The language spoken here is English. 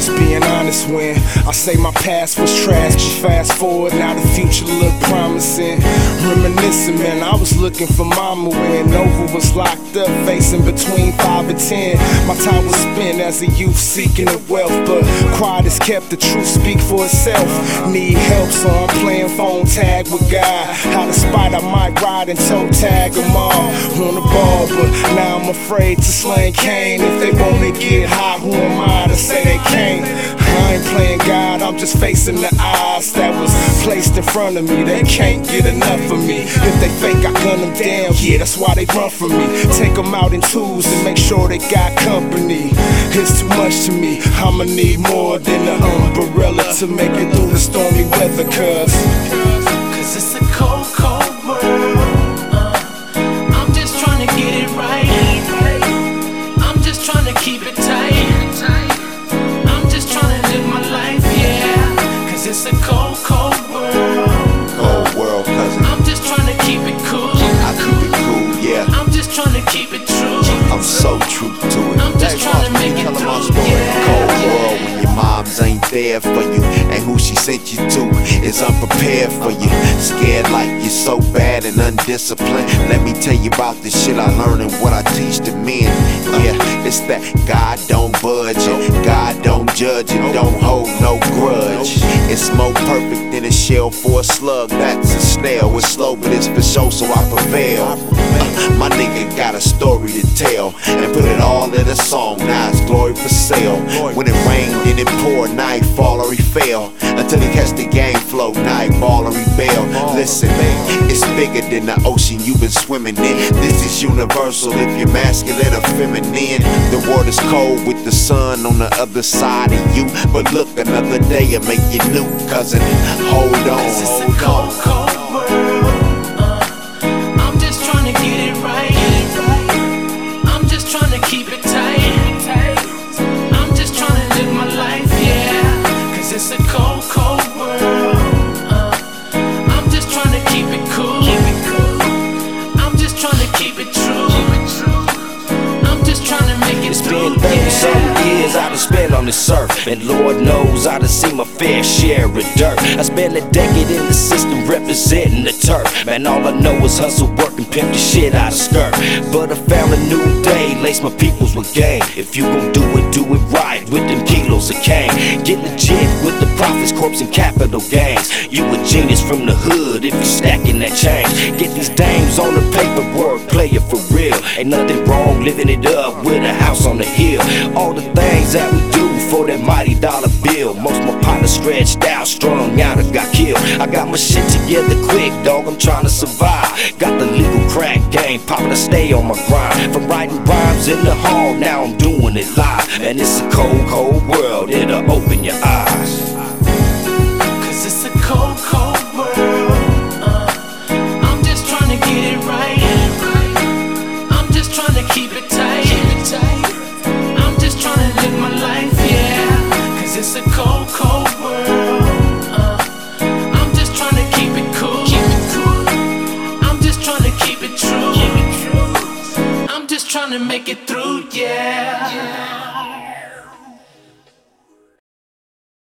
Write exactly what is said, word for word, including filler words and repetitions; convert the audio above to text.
just being honest when I say my past was trash, but fast forward, now the future look promising. Reminiscing, man, I was looking for mama when Nova was locked up, facing between five and ten. My time was spent as a youth seeking the wealth, but quiet has kept the truth speak for itself. Need help, so I'm playing phone tag with God. Out of spite, I might ride and toe tag them all on the ball, but now I'm afraid to slang cane. If they wanna get hot, who am I to say they can't? I ain't playing God, I'm just facing the odds that was placed in front of me. They can't get enough of me. If they fake, I gun them down, yeah, that's why they run from me. Take them out in twos and make sure they got company. It's too much to me, I'ma need more than an umbrella to make it through the stormy weather, cuz Cause it's a cold, cold world. uh, I'm just trying to get it right. I'm just trying to keep it tight. I'm just trying to live my life, yeah. Cause it's a cold, cold world. Cold world, cousin. I'm just trying to keep it cool. I keep it cool, yeah. I'm just trying to keep it true. I'm so true to it. I'm just trying to make it Tell 'em my through, story. yeah. Cold world when your moms ain't there for you, and who she sent you to is unprepared for you. Scared like you're so bad and undisciplined. Let me tell you about the shit I learned and what I teach the men. Yeah, it's that God don't budge it, God don't judge it, don't hold no grudge. It's more perfect than a shell for a slug. That's a snail. It's slow, but it's for show, so I prevail. Uh, my nigga got a story to tell and put it all in a song. Now it's glory for sale. When it rained, then it poured. Nightfall or he fell until he catch the game flow. Nightball or he bail. Listen, it's bigger than the ocean you've been swimming in. This is universal if you're masculine or feminine. The world is cold with the sun on the other side of you, but look, another day will make you new, cousin. Hold on, Cause it's a hold cold, on. cold world. uh, I'm just trying to get it right. I'm just trying to keep it tight. I'm just trying to live my life, yeah. Cause it's a cold, cold world. uh, I'm just trying to keep it cool. I'm just trying to keep it true. I'm just trying to make it It's through, been thirty some yeah. years I done spent on this earth, and Lord knows I done seen my fair share of dirt. I spent a decade in the system representing the turf. Man, all I know is hustle, work, and pimp the shit out of skirt. But I found a new day, lace my peoples with game. If you gon' do it, do it right, with them kilos of cane. Get legit with the profits, corpse, and capital gains. You a genius from the hood if you stacking that change. Get these dames on the paperwork, play it for real. Ain't nothing wrong living it up with a house on the hill. All the things that we do for that mighty dollar bill. Most my partners stretched out, strung out, or got killed. I got my shit together quick, dog, I'm trying to survive. Got the legal crack game poppin', I stay on my grind. From writing rhymes in the hall, now I'm doing it live. And it's a cold, cold world, it'll open your eyes.